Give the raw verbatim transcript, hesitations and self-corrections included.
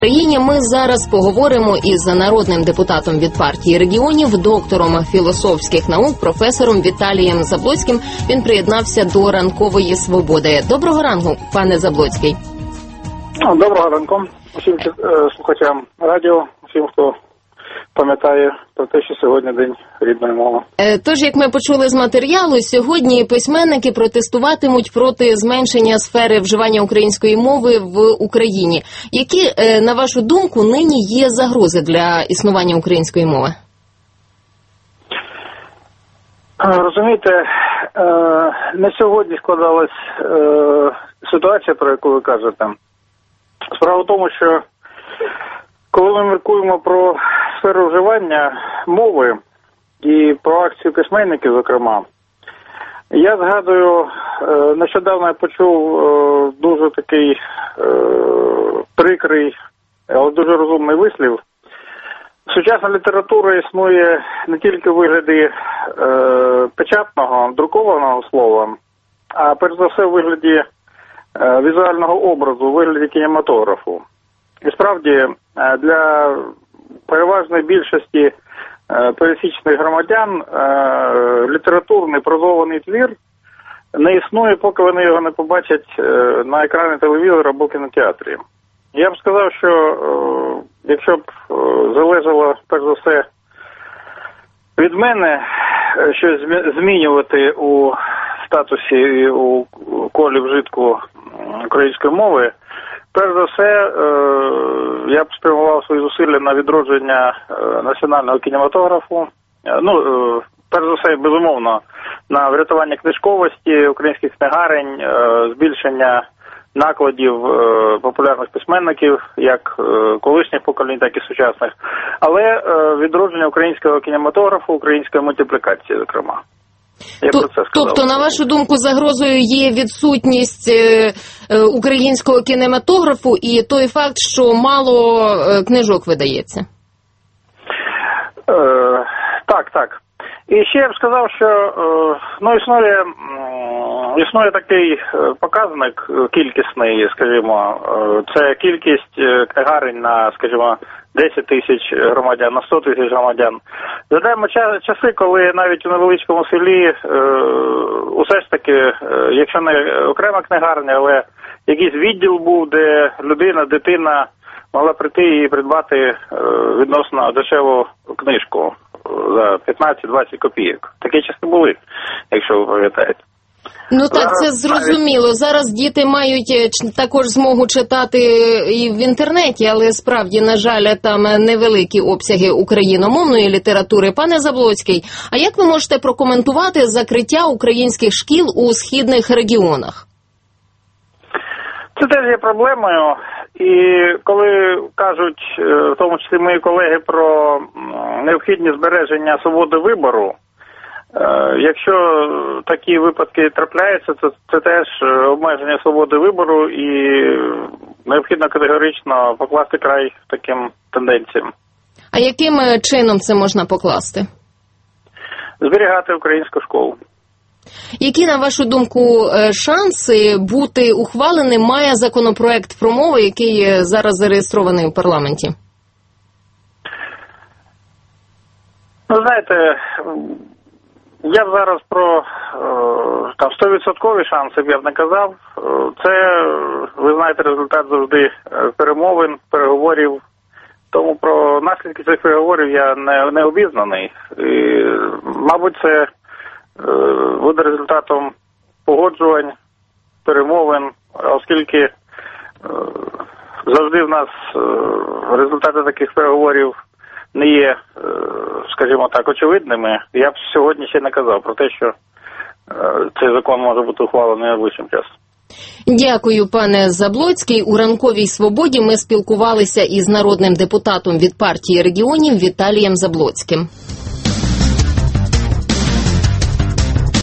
В Україні ми зараз поговоримо із народним депутатом від партії регіонів, доктором філософських наук, професором Віталієм Заблоцьким. Він приєднався до ранкової свободи. Доброго ранку, пане Заблоцький. Доброго ранку усім слухачам радіо, всім, хто пам'ятає про те, що сьогодні день рідної мови. Тож, як ми почули з матеріалу, сьогодні письменники протестуватимуть проти зменшення сфери вживання української мови в Україні. Які, на вашу думку, нині є загрози для існування української мови? Розумієте, не сьогодні складалась ситуація, про яку ви кажете. Справа в тому, що коли ми міркуємо про сферу вживання мови і про акцію письменників, зокрема, я згадую, нещодавно я почув дуже такий прикрий, але дуже розумний вислів. Сучасна література існує не тільки в вигляді печатного, друкованого слова, а перш за все в вигляді візуального образу, у вигляді кінематографу. І справді, для переважної більшості пересічних громадян літературний прозований твір не існує, поки вони його не побачать на екрані телевізора або кінотеатрі. Я б сказав, що якщо б залежало, перш за все, від мене щось змінювати у статусі і у колі вжитку української мови, перш за все, я б спрямував свої зусилля на відродження національного кінематографу. Ну, перш за все, безумовно, на врятування книжковості українських книгарень, збільшення накладів популярних письменників, як колишніх поколінь, так і сучасних, але відродження українського кінематографу, української мультиплікації, зокрема. Я про це сказав. Тобто, на вашу думку, загрозою є відсутність е, е, українського кінематографу і той факт, що мало е, книжок видається? Е, так, так. І ще я б сказав, що е, ну, існує, існує такий показник кількісний, скажімо, е, це кількість книгарень на, скажімо, десять тисяч громадян, на сто тисяч громадян. Згадаємо часи, коли навіть у невеличкому селі е, усе ж таки, е, якщо не окрема книгарня, але якийсь відділ був, де людина, дитина могла прийти і придбати е, відносно дешеву книжку за п'ятнадцять-двадцять копійок. Такі часи були, якщо ви пам'ятаєте. Ну так, це зрозуміло. Зараз діти мають також змогу читати і в інтернеті, але справді, на жаль, там невеликі обсяги україномовної літератури. Пане Заблоцький, а як ви можете прокоментувати закриття українських шкіл у східних регіонах? Це теж є проблемою. І коли кажуть, в тому числі мої колеги, про необхідність збереження свободи вибору, якщо такі випадки трапляються, то це теж обмеження свободи вибору і необхідно категорично покласти край таким тенденціям. А яким чином це можна покласти? Зберігати українську школу. Які, на вашу думку, шанси бути ухваленим має законопроект про мову, який зараз зареєстрований у парламенті? Ну, знаєте, я б зараз про там сто відсотків шанси, я б не казав. Це, ви знаєте, результат завжди перемовин, переговорів. Тому про наслідки цих переговорів я не, не обізнаний. І, мабуть, це буде результатом погоджувань, перемовин, оскільки завжди в нас результати таких переговорів не є, скажімо так, очевидними. Я б сьогодні ще не казав про те, що цей закон може бути ухвалений найближчим часом. Дякую, пане Заблоцький. У ранковій свободі ми спілкувалися із народним депутатом від партії регіонів Віталієм Заблоцьким.